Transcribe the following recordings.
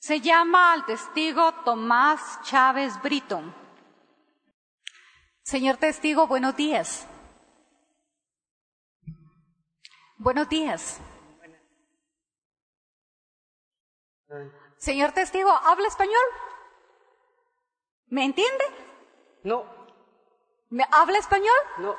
Se llama al testigo Tomás Chávez Brito. Señor testigo, buenos días. Buenos días. Señor testigo, ¿habla español? ¿Me entiende? No. ¿Habla español? No.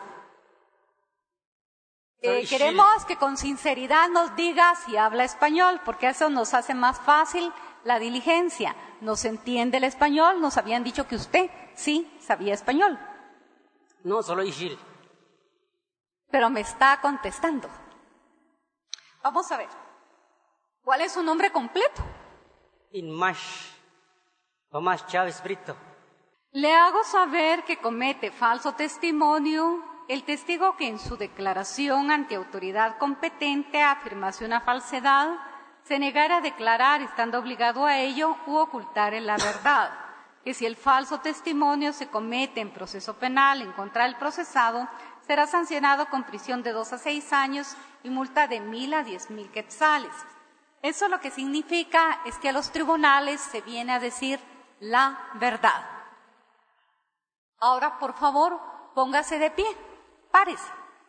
Queremos que con sinceridad nos diga si habla español, porque eso nos hace más fácil la diligencia. ¿Nos entiende el español? Nos habían dicho que usted sí sabía español. No, solo Ishil. Pero me está contestando. Vamos a ver. ¿Cuál es su nombre completo? Inmash. Tomás Chávez Brito. Le hago saber que comete falso testimonio el testigo que en su declaración ante autoridad competente afirmase una falsedad, se negara a declarar estando obligado a ello u ocultar la verdad, que si el falso testimonio se comete en proceso penal en contra del procesado, será sancionado con prisión de 2 a 6 años y multa de 1,000 a 10,000 quetzales. Eso lo que significa es que a los tribunales se viene a decir la verdad. Ahora, por favor, póngase de pie, párese.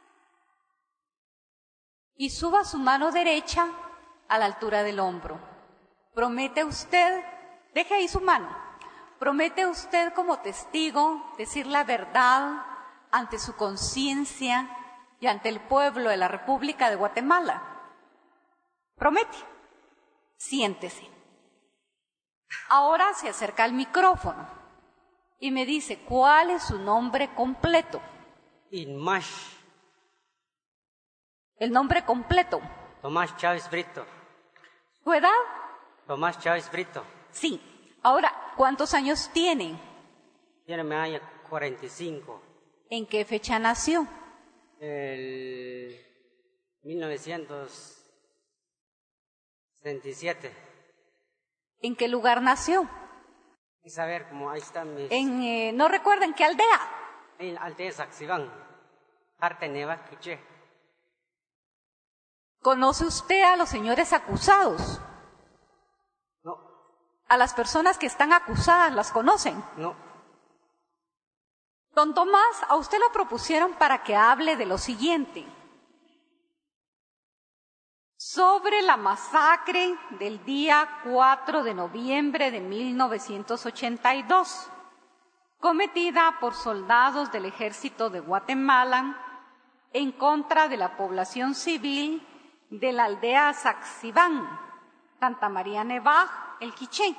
Y suba su mano derecha a la altura del hombro. ¿Promete usted, deje ahí su mano, promete usted como testigo decir la verdad ante su conciencia y ante el pueblo de la República de Guatemala? ¿Promete? Siéntese. Ahora se acerca al micrófono y me dice, ¿cuál es su nombre completo? Inmash. El nombre completo. Tomás Chávez Brito. ¿Su edad? Tomás Chávez Brito. Sí. Ahora, ¿cuántos años tiene? Tiene mi año 45. ¿En qué fecha nació? El 1967. ¿En qué lugar nació? Y saber cómo ahí están mis... ¿No recuerda en qué aldea? En Aldea Saxiván. Arte Neva, Quiché. ¿Conoce usted a los señores acusados? No. ¿A las personas que están acusadas las conocen? No. Don Tomás, a usted lo propusieron para que hable de lo siguiente. Sobre la masacre del día 4 de noviembre de 1982, cometida por soldados del Ejército de Guatemala en contra de la población civil de la aldea Saxiván, Santa María Nevaj, El Quiché,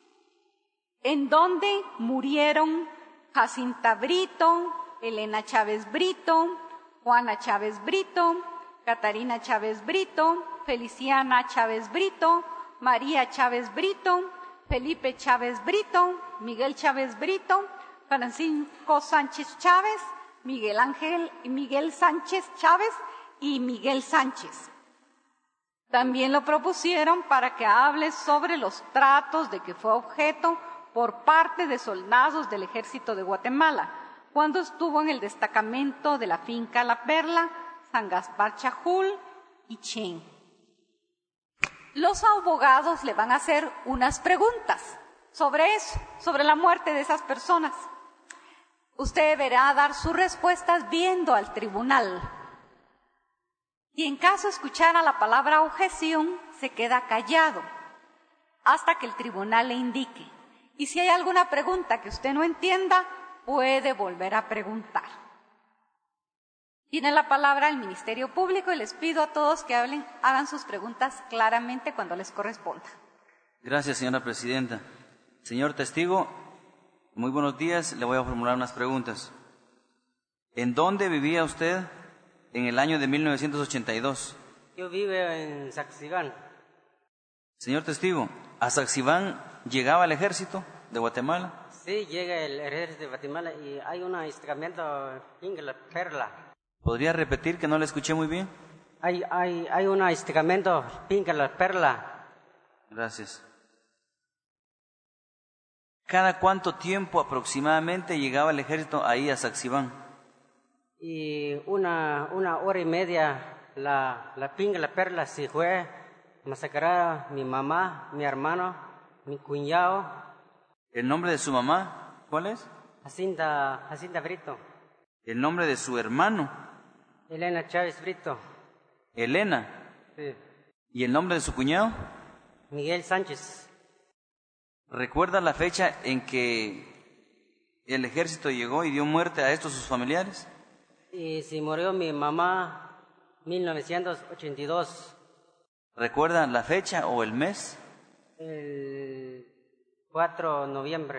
en donde murieron Jacinta Brito, Elena Chávez Brito, Juana Chávez Brito, Catarina Chávez Brito, Feliciana Chávez Brito, María Chávez Brito, Felipe Chávez Brito, Miguel Chávez Brito, Francisco Sánchez Chávez, Miguel Ángel y Miguel Sánchez Chávez y Miguel Sánchez. También lo propusieron para que hable sobre los tratos de que fue objeto por parte de soldados del Ejército de Guatemala, cuando estuvo en el destacamento de la finca La Perla, San Gaspar Chajul y Chen. Los abogados le van a hacer unas preguntas sobre eso, sobre la muerte de esas personas. Usted deberá dar sus respuestas viendo al tribunal. Y en caso escuchara la palabra objeción, se queda callado hasta que el tribunal le indique. Y si hay alguna pregunta que usted no entienda, puede volver a preguntar. Tiene la palabra el Ministerio Público y les pido a todos que hagan sus preguntas claramente cuando les corresponda. Gracias, señora presidenta. Señor testigo, muy buenos días. Le voy a formular unas preguntas. ¿En dónde vivía usted en el año de 1982? Yo vivo en Saxiván. Señor testigo, ¿a Saxiván llegaba el ejército de Guatemala? Sí, llega el ejército de Guatemala y hay un destacamento en La Perla. ¿Podría repetir que no le escuché muy bien? Hay un destacamento en La Perla. Gracias. ¿Cada cuánto tiempo aproximadamente llegaba el ejército ahí a Saxiván? Y una hora y media la pinga La Perla se fue masacrar mi mamá, mi hermano, mi cuñado, ¿El nombre de su mamá cuál es? Jacinta Brito, ¿El nombre de su hermano? Elena Chávez Brito, Elena. sí, ¿Y el nombre de su cuñado? Miguel Sánchez. ¿Recuerda la fecha en que el ejército llegó y dio muerte a estos sus familiares? Y se murió mi mamá 1982, ¿Recuerda la fecha o el mes? el 4 de noviembre.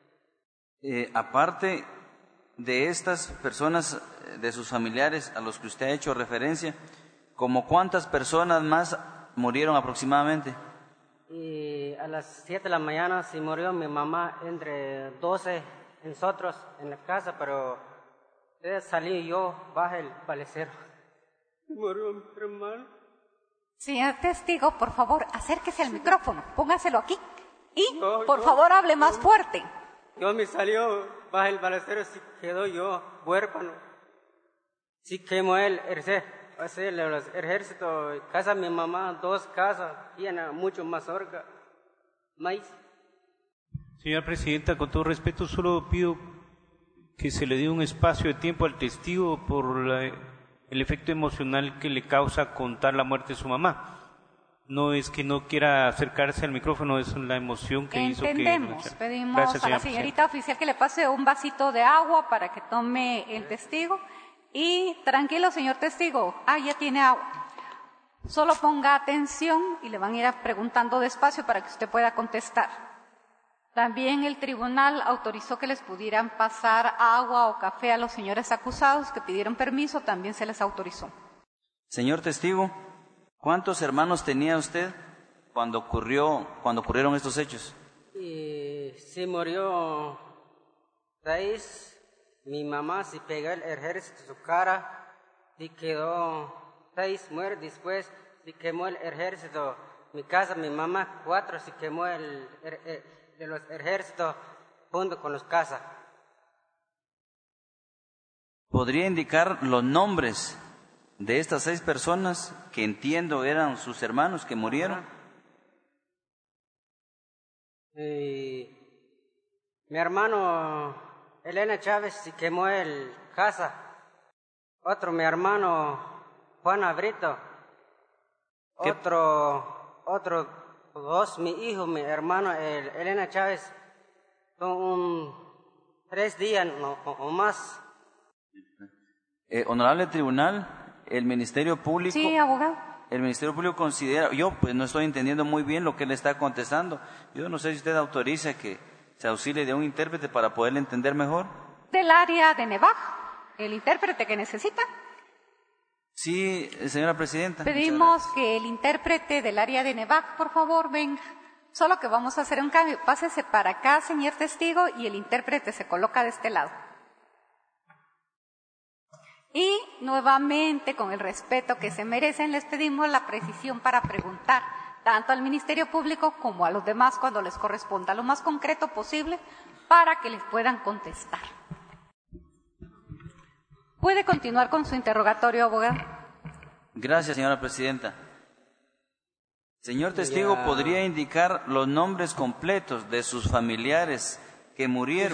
Aparte de estas personas, de sus familiares a los que usted ha hecho referencia, ¿como cuántas personas más murieron aproximadamente? Y a las 7 de la mañana se murió mi mamá, entre 12 nosotros en la casa, pero salí yo, baja el palecero. Murió mi hermano. Señor testigo, por favor, acérquese al micrófono, póngaselo aquí y, No, por no. favor, hable más fuerte. Yo me salió, baja el palecero, sí quedó yo huérfano. Sí quemó el ejército, casa de mi mamá, 2 casas, tiene mucho mazorca, maíz. Señora Presidenta, con todo respeto, solo pido que se le dé un espacio de tiempo al testigo por el efecto emocional que le causa contar la muerte de su mamá. No es que no quiera acercarse al micrófono, es la emoción que hizo que... Entendemos. Pedimos Gracias, a la señora señorita oficial que le pase un vasito de agua para que tome el testigo. Y tranquilo, señor testigo, ya tiene agua. Solo ponga atención y le van a ir preguntando despacio para que usted pueda contestar. También el tribunal autorizó que les pudieran pasar agua o café a los señores acusados que pidieron permiso, también se les autorizó. Señor testigo, ¿cuántos hermanos tenía usted cuando ocurrieron estos hechos? Y se murió 6. Mi mamá se pegó el ejército en su cara y quedó 6 muertos. Después se quemó el ejército. Mi casa, mi mamá, 4 se quemó de los ejércitos junto con los casas. ¿Podría indicar los nombres de estas 6 personas que entiendo eran sus hermanos que murieron? Y mi hermano Elena Chávez se quemó el casa. Otro mi hermano Juan Brito. Otro 2 mi hijo, mi hermano Elena Chávez. Son 3 días o más. Honorable Tribunal, el Ministerio Público... Sí, abogado. El Ministerio Público considera, yo pues no estoy entendiendo muy bien lo que él está contestando. Yo no sé si usted autoriza que se auxilie de un intérprete para poderle entender mejor. Del área de Nevaj, el intérprete que necesita. Sí, señora Presidenta. Pedimos que el intérprete del área de Nevaj, por favor, venga. Solo que vamos a hacer un cambio. Pásese para acá, señor testigo, y el intérprete se coloca de este lado. Y nuevamente, con el respeto que se merecen, les pedimos la precisión para preguntar, tanto al Ministerio Público como a los demás cuando les corresponda, lo más concreto posible, para que les puedan contestar. ¿Puede continuar con su interrogatorio, abogado? Gracias, señora Presidenta. Señor testigo, ¿podría indicar los nombres completos de sus familiares que murieron?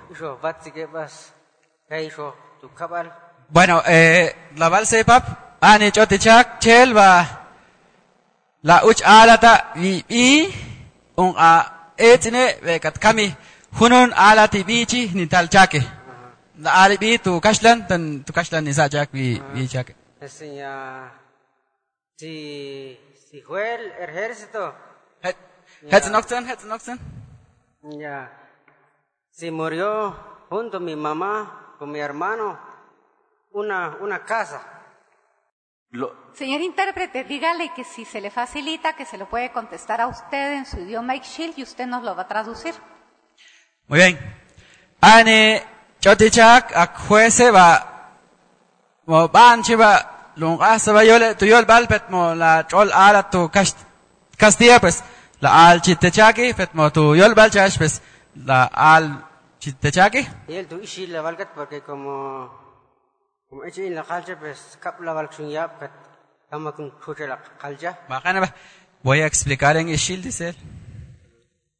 Bueno, la balse pap, ane chotichak, chelva, la uch alata vi un a etine vekat kami, hunun alati bichi ni talchake. La alibi tu kashlan ni sajak vi chake. Si fue el ejército. Het nokten. Ya. Si murió junto a mi mamá con mi hermano, una casa. Señor intérprete, dígale que si se le facilita, que se lo puede contestar a usted en su idioma Ixchil y usted nos lo va a traducir. Muy bien. Ane chotichak ak juece va mo ban chiva lung asaba yole tu yol balpet mo la chol ala tu Castilla pues la al chitechaki pet mo tu yol balchash pues la al chitechaki. Y él tu ishi la valgat porque como hecho en la calcha pues cap la valchun ya pet kama kun chuche la calcha. Bacana ba. Voy a explicar en Ishil dice él.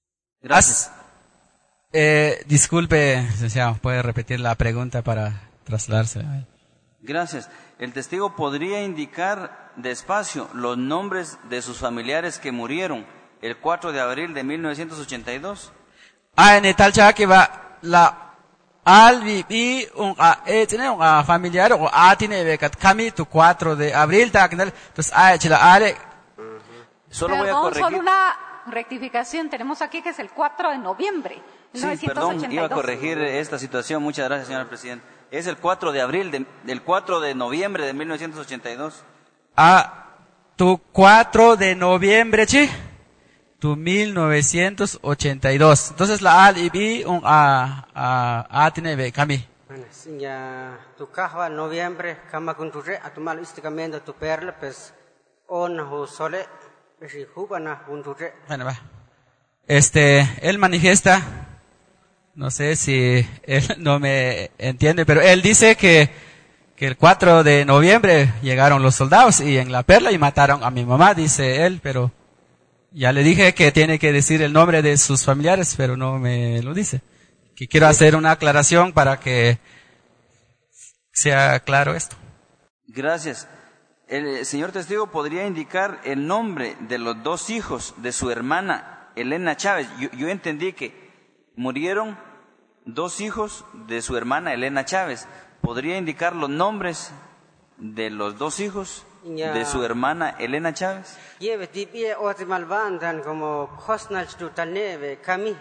Gracias. Disculpe, licenciado, ¿puede repetir la pregunta para trasladársela a él? Gracias. El testigo podría indicar despacio los nombres de sus familiares que murieron el 4 de abril de 1982. En tal que va la albi un tiene un familiar o tiene becat kami tu 4 de abril entonces ale. Solo voy a Perdón, corregir. solo una rectificación. Tenemos aquí que es el 4 de noviembre de Sí, 1982. perdón, iba a corregir esta situación. Muchas gracias, señora presidenta. Es el 4 de abril, del 4 de noviembre de 1982. Tu 4 de noviembre, ¿sí? Tu 1982. Entonces la albi un tiene be kami. Bueno, sí, ya tu caja noviembre, cama con tu re, a tu mal isticamiento tu perla, pues, on sole, pues, y jubana con tu re. Bueno, va. Él manifiesta, no sé si él no me entiende, pero él dice que el 4 de noviembre llegaron los soldados y en la perla y mataron a mi mamá, dice él, pero ya le dije que tiene que decir el nombre de sus familiares, pero no me lo dice. Que quiero hacer una aclaración para que sea claro esto. Gracias. El señor testigo podría indicar el nombre de los 2 hijos de su hermana Elena Chávez. Yo entendí que murieron 2 hijos de su hermana Elena Chávez. ¿Podría indicar los nombres de los 2 hijos de su hermana Elena Chávez? Lleve tipie o te malvandan como cosnal tu talneve, cami.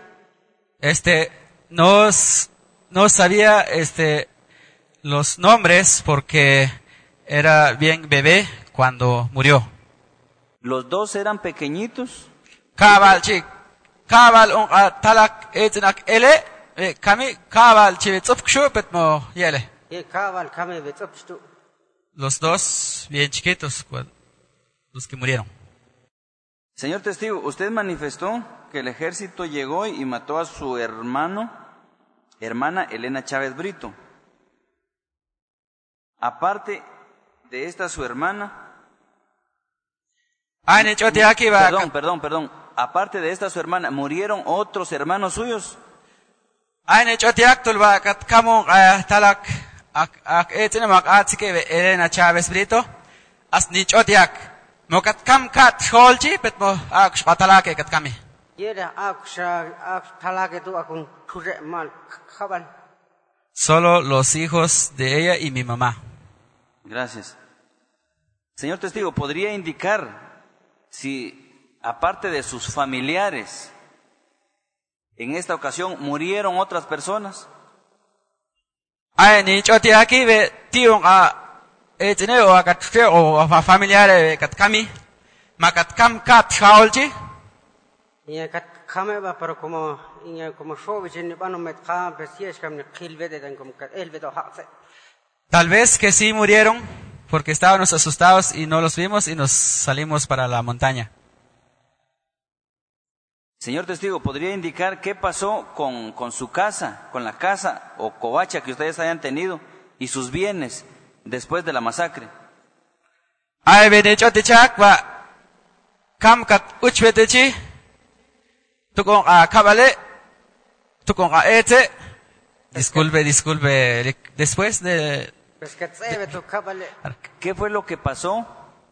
No sabía, los nombres porque era bien bebé cuando murió. ¿Los 2 eran pequeñitos? Cabal talak etnak ele kami cabal chivetsupkshu petmo yele. Ye cabal cami betzopstu. Los 2 bien chiquitos, los que murieron. Señor testigo, usted manifestó que el ejército llegó y mató a su hermana Elena Chávez Brito. Aparte de esta su hermana. Perdón. Aparte de esta su hermana, ¿murieron otros hermanos suyos? Elena Chávez Brito. Mokat kam kat holji petmo patalake kat kami. Yera talake tu akun ture mal cabal. Solo los hijos de ella y mi mamá. Gracias. Señor testigo, ¿podría indicar si, aparte de sus familiares, en esta ocasión murieron otras personas? Ni choti aquí ve tiong o akat o familiare kat kami. Makat kam kat haolji. Ya kat kame va pero como showich ni bano met kam pesies kam ni khilvede dan como kat elvedo hakse. Tal vez que sí murieron porque estábamos asustados y no los vimos y nos salimos para la montaña. Señor testigo, ¿podría indicar qué pasó con su casa, con la casa o covacha que ustedes hayan tenido y sus bienes después de la masacre? Ay, benechotechak va kam kat uchvetechi tukong kabale tukong ete. Disculpe, después de... ¿Qué fue lo que pasó?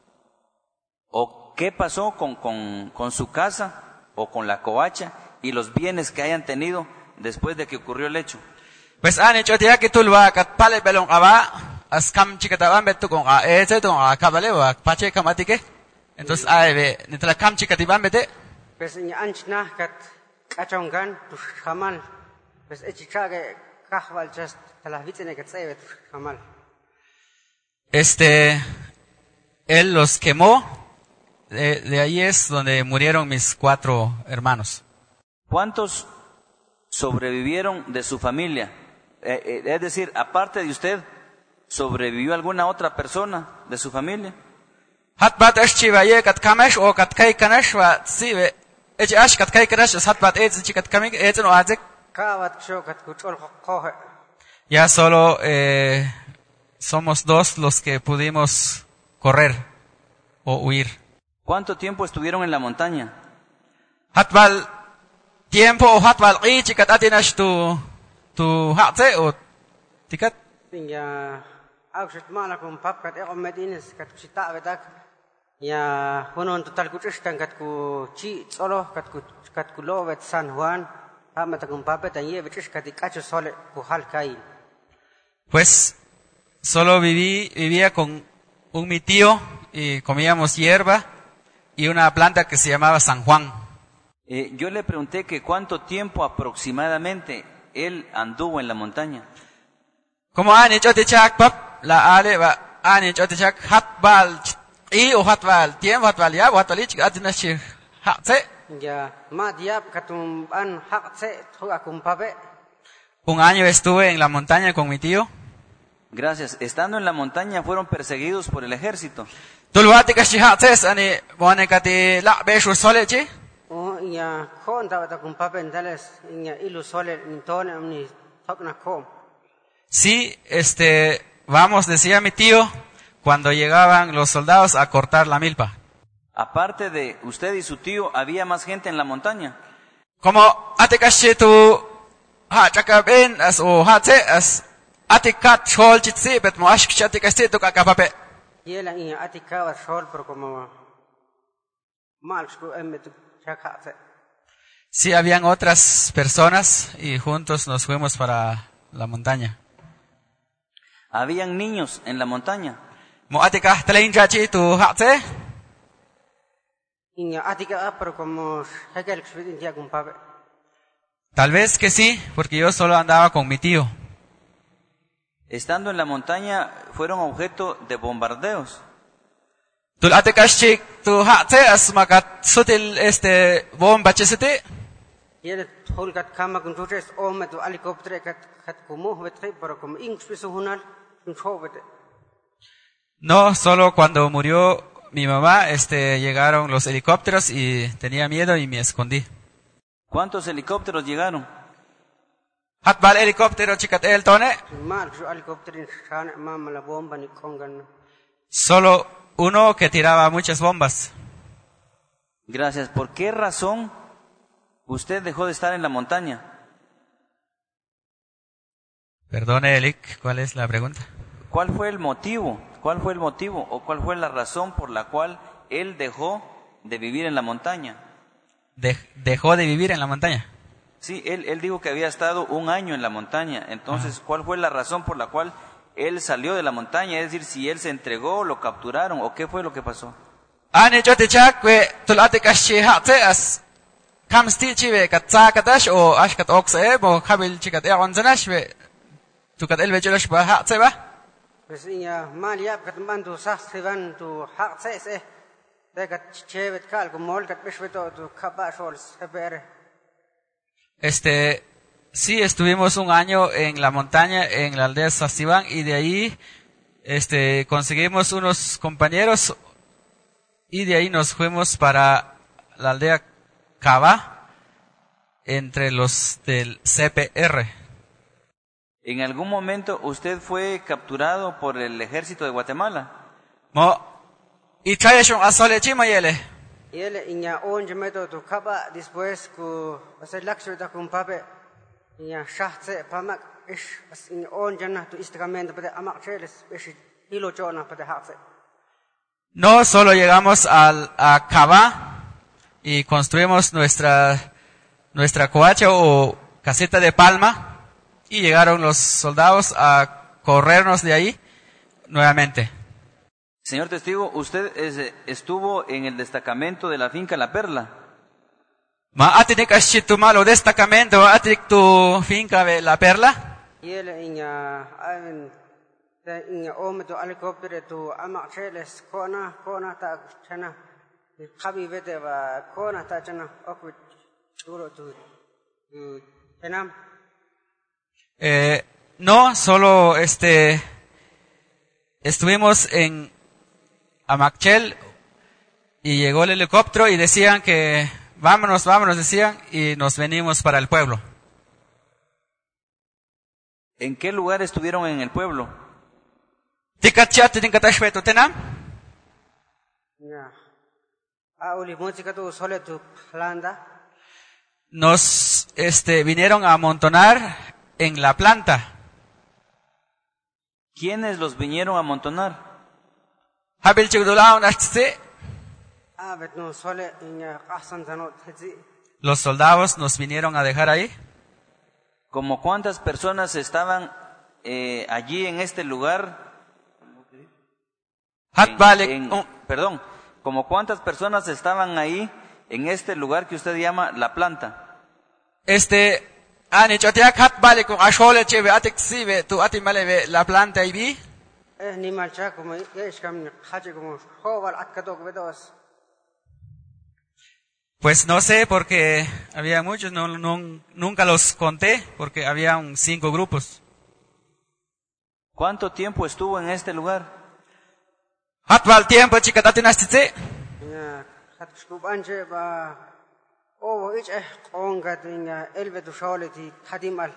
¿O qué pasó con su casa o con la covacha y los bienes que hayan tenido después de que ocurrió el hecho? Pues han hecho tía que tulva kat pale belong aba as kam chikataban betu con ese to kabale wa pache kamatike. Entonces ve nitla kam chikatiban bete. Pues ni anchna kat kachongan tu hamal. Pues echichage kahwal just talavitene kat sebe tu hamal. Él los quemó. De ahí es donde murieron mis 4 hermanos. ¿Cuántos sobrevivieron de su familia? Es decir, aparte de usted, ¿sobrevivió alguna otra persona de su familia? Hatbat ashchiva ye kat kamesh o kat kai kanash wa sive echi ash kat kai kanash hatbat etzi kat kamik etzen o azek. Kawat sho kat kuchol khohe. Ya solo somos 2 los que pudimos correr o huir. ¿Cuánto tiempo estuvieron en la montaña? Hatbal tiempo o hatwal i chikat atinash tu hatse o tikat. Ya awshit mala kum pap kat e medines kat chita vetak ya honon total kuchtan kat ku chi solo kat ku lovet San Juan pamata kum papet ye vechish kat ikacho sole ku halkai. Pues solo vivía con mi tío y comíamos hierba y una planta que se llamaba San Juan. Yo le pregunté que cuánto tiempo aproximadamente él anduvo en la montaña. Como ani chotichak pap la ale va ani chotichak hatbal i o hatbal tiempo hatbal ya hatbal ich atinashi hatse. Ya ma diap katum an hakse thu akum pape. Un año estuve en la montaña con mi tío. Gracias. Estando en la montaña fueron perseguidos por el ejército. Tulwati kashi hatses ani bone kati la beshu solechi. O ya khon ta kum pape ndales ya ilu sole ntone amni thokna khom. Sí, vamos, decía mi tío, cuando llegaban los soldados a cortar la milpa. Aparte de usted y su tío, ¿había más gente en la montaña? Como atekashi tu chakaben as o hatse as atikat chol chitsi bet mo ashk atekashi tu kakapape. Yela in atikava shol por como malsku emet chakhatse. Sí, habían otras personas y juntos nos fuimos para la montaña. ¿Habían niños en la montaña? Mo atikah tlain chachi tu hatse. In atika por como hekel xvidin dia kum pape. Tal vez que sí, porque yo solo andaba con mi tío. Estando en la montaña, fueron objeto de bombardeos. Tul atekashi tu hatse as makat sutil bomba chesete. Yele holkat kama kun tuches omet helicopter kat kumu vetre por como ingspisu hunal un chobete. No, solo cuando murió mi mamá, llegaron los helicópteros y tenía miedo y me escondí. ¿Cuántos helicópteros llegaron? Hatbal helicóptero chikat el tone. Mal su helicopter in shane mama la bomba ni kongan. Solo uno que tiraba muchas bombas. Gracias. ¿Por qué razón usted dejó de estar en la montaña? Perdone, Elic, ¿cuál es la pregunta? ¿Cuál fue el motivo? ¿Cuál fue el motivo o cuál fue la razón por la cual él dejó de vivir en la montaña? ¿Dejó de vivir en la montaña? Sí, él dijo que había estado un año en la montaña. Entonces, ¿cuál fue la razón por la cual él salió de la montaña? Es decir, si él se entregó, lo capturaron o qué fue lo que pasó. Ani chotichak we tulate kashi hatse as kamsti chive katsa katash o ashkat oxe bo khabil chikat e onzanash we tukat el vecholosh ba hatse ba. Pues ya mal ya kat mandu sahrivan tu hakse se de kat chevet kal kumol kat beshveto tu khaba shol sebere. Sí, estuvimos un año en la montaña, en la aldea Sastibán, y de ahí, conseguimos unos compañeros, y de ahí nos fuimos para la aldea Cava, entre los del CPR. ¿En algún momento usted fue capturado por el ejército de Guatemala? Y traeshon asole chimayele. Yele inya onje meto tu khaba después ku asel laksho ta kum pape inya shahtse pamak ish as in onje na tu istikamento pade amak cheles ish hilo chona pade hakse. No, solo llegamos a Cava y construimos nuestra covacha o caseta de palma y llegaron los soldados a corrernos de ahí nuevamente. Señor testigo, usted estuvo en el destacamento de la finca La Perla. Ma atinik ashitu malo destacamento atik tu finca de La Perla. Yele inya inya ometo helicopter tu amak cheles kona ta chana khabi vete va kona ta chana okwit duro tu tenam. No, solo estuvimos en Amacchel y llegó el helicóptero y decían que vámonos, decían, y nos venimos para el pueblo. ¿En qué lugar estuvieron en el pueblo? Tikachat tinkatashveto tenam. Ya. Auli música tu sole tu planda. nos vinieron a amontonar en la planta. ¿Quiénes los vinieron a amontonar? Habil chigdulao nashtse. abet no sole in qasan tanot hetzi. Los soldados nos vinieron a dejar ahí. ¿Como cuántas personas estaban allí en este lugar? Perdón, ¿como cuántas personas estaban ahí en este lugar que usted llama la planta? Ani chotiak hatbale con ashole cheve atexive tu atimale la planta y vi. Ni malcha como es kam haje como joval akatok bedos. Pues no sé porque había muchos, nunca los conté porque habían 5 grupos. ¿Cuánto tiempo estuvo en este lugar? Hatbal tiempo chicatatinastite. Ya hatshkub anje ba o ich qongat in elvetu sholeti hadimal.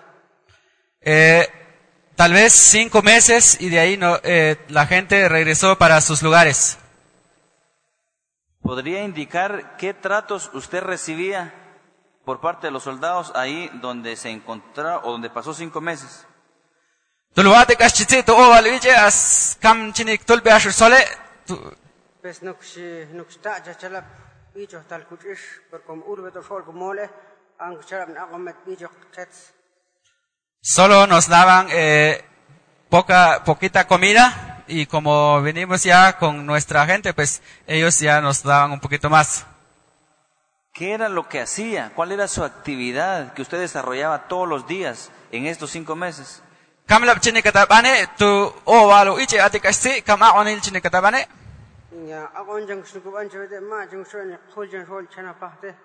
Tal vez 5 meses y de ahí la gente regresó para sus lugares. ¿Podría indicar qué tratos usted recibía por parte de los soldados ahí donde se encontraba o donde pasó 5 meses? Tulwate kashchite to ovalviche as kam chinik tulbe ashur sole. Pues nuksta jachala bicho tal kuchish por como urbeto shol mole ang charab na qomet bicho qets. Solo nos daban poquita comida. Y como venimos ya con nuestra gente, pues ellos ya nos daban un poquito más. ¿Qué era lo que hacía? ¿Cuál era su actividad que usted desarrollaba todos los días en estos 5 meses? Kamlab chini katabane tu walu iche atikasti kama onil chini katabane. Ya agon jang shukub anje de ma jang shone khuljan shol chana pahte.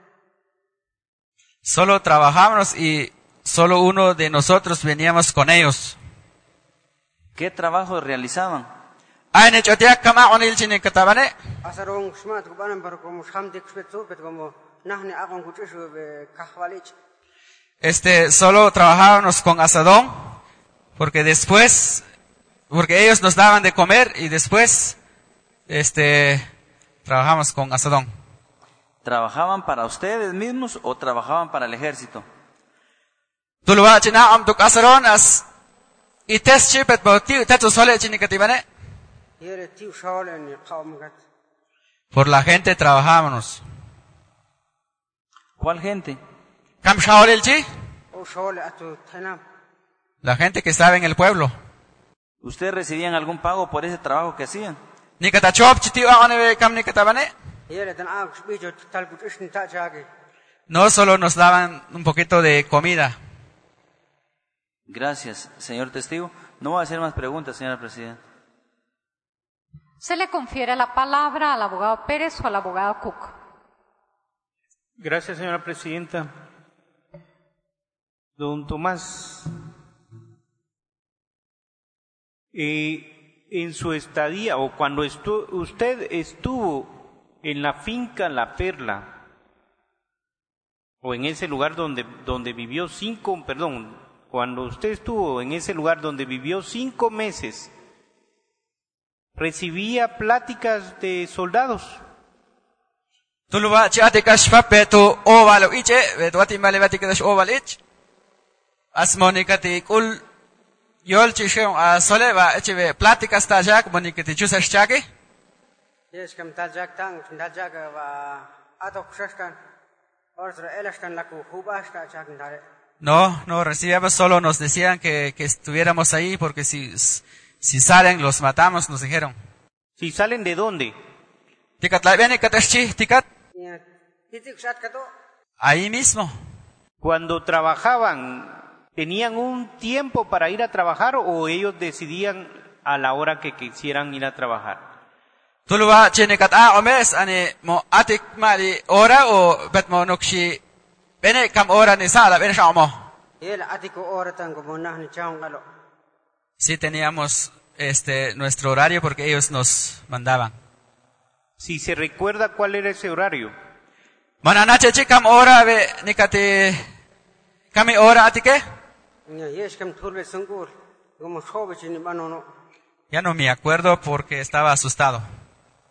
Solo trabajábamos y solo uno de nosotros veníamos con ellos. ¿Qué trabajo realizaban? Aine chotiak kama onil chini katabane. Asarong smat kubanan par como shamdik spetsu bet como nahne agon kuchish be kahwalich. Solo trabajábamos con asadón, porque ellos nos daban de comer y después, trabajamos con asadón. ¿Trabajaban para ustedes mismos o trabajaban para el ejército? Tulwa china amtuk asaron as ites chipet bauti tetu sole chini katibane. Yere tiu shole ni qawmgat. Por la gente trabajábamos. ¿Cuál gente? Kam shaolel chi? O shole atu tenam. La gente que estaba en el pueblo. ¿Ustedes recibían algún pago por ese trabajo que hacían? Nikata chop chiti aone kam nikatabane. Yere tan ag bicho tal kuchish ni ta jage. No solo nos daban un poquito de comida. Gracias, señor testigo. No voy a hacer más preguntas, señora presidenta. Se le confiere la palabra al abogado Pérez o al abogado Cook. Gracias, señora presidenta. Don Tomás, en su estadía o cuando usted estuvo en la finca La Perla, o en ese lugar donde vivió cuando usted estuvo en ese lugar donde vivió 5 meses, ¿recibía pláticas de soldados? Tuluba chate kashpape tu ovalo iche, vetuati malevati kadash oval ich. Asmonikati kul yol chishon a soleva echeve pláticas tajak monikati chusash chake. Yes kam tajak tang tajak va atok shashkan. Ortra elashkan laku hubashta chak ndare. No recibíamos, solo nos decían que estuviéramos ahí porque si salen los matamos, nos dijeron. ¿Si salen de dónde? Tikat la viene katashchi tikat. Ahí mismo. Cuando trabajaban, ¿tenían un tiempo para ir a trabajar o ellos decidían a la hora que quisieran ir a trabajar? Tuluba chenikat omes ane mo atik mali ora o betmo nokshi bene kam ora ni sala bene shamo. Yel atiko ora tan como nahni chaungalo. Sí teníamos nuestro horario porque ellos nos mandaban. Si se recuerda cuál era ese horario. Mananache chikam ora be nikate kami ora atike? Yes kam turbe sungur como shobe chini manono. Ya no me acuerdo porque estaba asustado.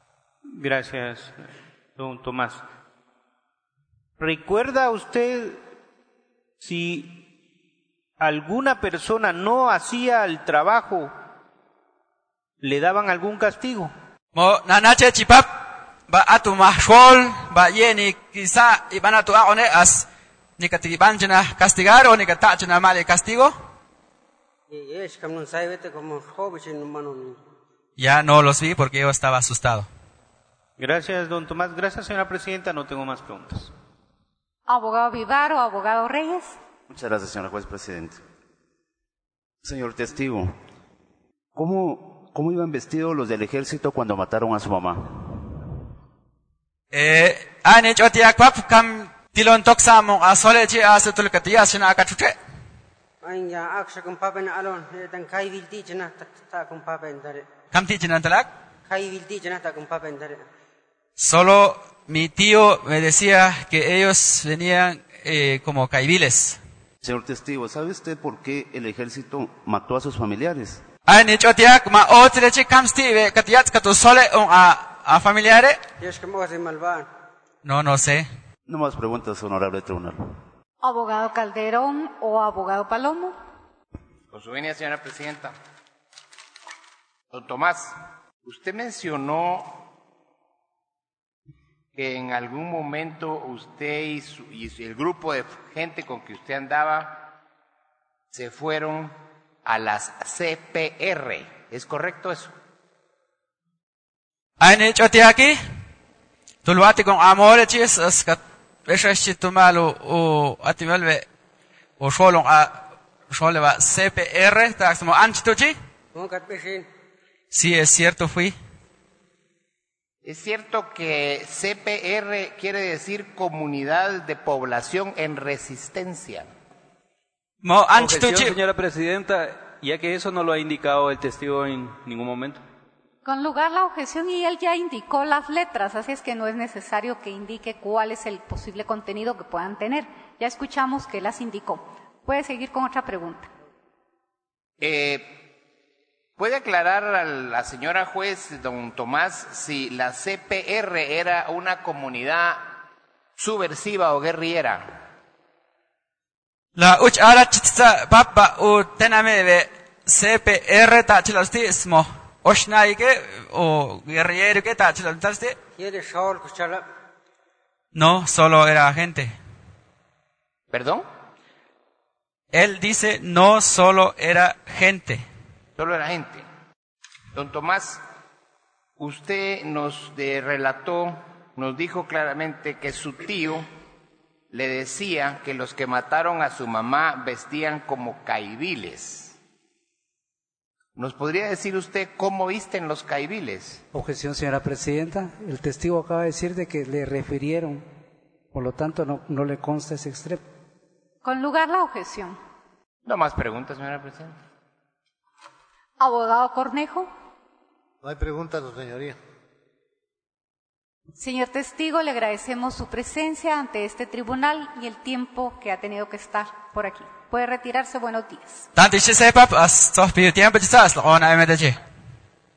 Gracias, don Tomás. ¿Recuerda usted si alguna persona no hacía el trabajo, ¿le daban algún castigo? Mo nanache chipap ba atu mahshol ba yeni quizá iban a tu aone as ni katibanchana castigar o ni katachana male castigo. Ya no los vi porque yo estaba asustado. Gracias, don Tomás. Gracias, señora presidenta. No tengo más preguntas. Abogado Vivaro, abogado Reyes. Muchas gracias, señora juez presidente. Señor testigo, ¿cómo iban vestidos los del ejército cuando mataron a su mamá? Ane chotiak pap kam tilon toksamo asole chi asatul katiyasna akachuche. Kam tichina talak? Solo mi tío me decía que ellos venían como caibiles. Señor testigo, ¿sabe usted por qué el ejército mató a sus familiares? Ane chotiak ma otreche kam stive katiyats katu sole a familiare? No sé. No más preguntas, honorable tribunal. Abogado Calderón o abogado Palomo. Con su venia, señora presidenta. Don Tomás, usted mencionó que en algún momento usted y el grupo de gente con que usted andaba se fueron a las CPR. ¿Es correcto eso? Ane chotiaki tulwati con amore chis askat tumalo o atimalve o sholong a sholeva CPR taxmo anchitochi. Sí, es cierto, fui. ¿Es cierto que CPR quiere decir Comunidad de Población en Resistencia? Mo Objeción, anchitochi. señora presidenta, ya que eso no lo ha indicado el testigo en ningún momento. Con lugar la objeción y él ya indicó las letras, así es que no es necesario que indique cuál es el posible contenido que puedan tener. Ya escuchamos que las indicó. Puede seguir con otra pregunta. ¿Puede aclarar a la señora juez, don Tomás, si la CPR era una comunidad subversiva o guerrillera? La uch ala chitsa papa u tename de CPR tachilastismo. Oshnayke o guerrillero que tachilaste. No, solo era gente. ¿Perdón? Él dice no solo era gente. Solo era gente. Don Tomás, usted nos relató, nos dijo claramente que su tío le decía que los que mataron a su mamá vestían como caibiles. ¿Nos podría decir usted cómo visten los caibiles? Objeción, señora presidenta. El testigo acaba de decir de que le refirieron, por lo tanto no le consta ese extremo. Con lugar la objeción. No más preguntas, señora presidenta. Abogado Cornejo. No hay preguntas, su señoría. Señor testigo, le agradecemos su presencia ante este tribunal y el tiempo que ha tenido que estar por aquí. Puede retirarse. Buenos días. Tanti se pap as toh piu tiempo chisa as lo ona emedaje.